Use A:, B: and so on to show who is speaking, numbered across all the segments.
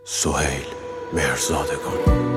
A: سهیل مهرزادگان.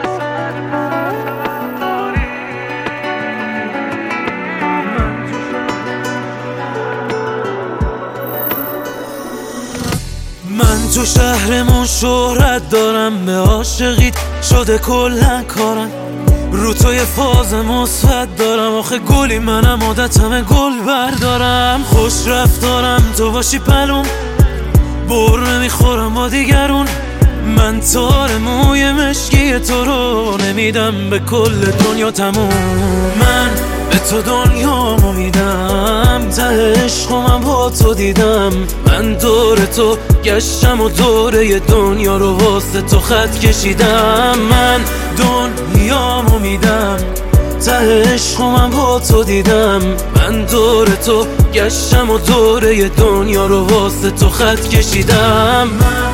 B: من تو شهرمون شهرت دارم، به عاشقیت شده کلن کارم، رو تو یه فاز مثبت دارم، آخه گلی منم عادتم گل بردارم، خوش رفتارم تو باشی پلوم، بر نمیخورم با دیگرون، من تار موی مشکی تو رو نمیدم به کل دنیا تموم. من به تو دنیامو میدم، ته عشقم با تو دیدم، من دور تو گشتم و دوره دنیا رو واسه تو خط کشیدم، من دنیامو میدم، ته عشقم با تو دیدم، من دور تو گشتم و دوره دنیا رو واسه تو خط کشیدم.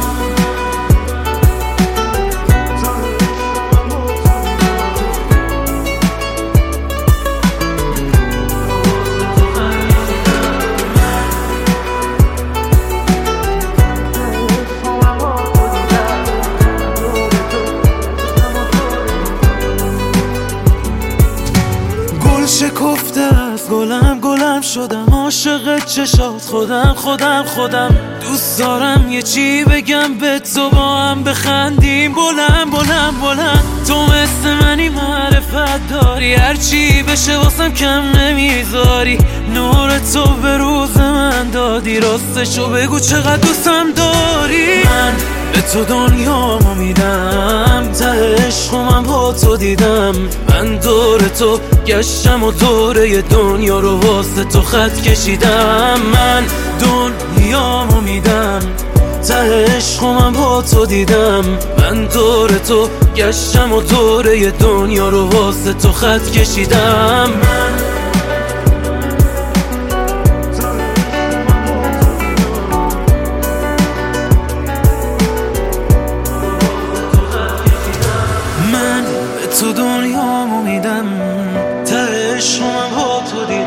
B: شکفته از گلم شدم، عاشق چشات خودم دوست دارم یه چی بگم به تو، با هم بخندیم بلند تو مثل منی معرفت داری، هرچی بشه واسم کم نمیذاری، نور تو به روز من دادی، راستشو بگو چقدر دوستم داری. من به تو دنیامو میدم، ته عشقم با تو دیدم، من دور تو گشتم و دوره دنیا رو واسه تو خط کشیدم، من دنیامو میدم، ته عشقم با تو دیدم، من دور تو گشتم و دوره دنیا رو واسه تو خط کشیدم. من به تو دنیامو میدم، ته عشقم با تو دیدم.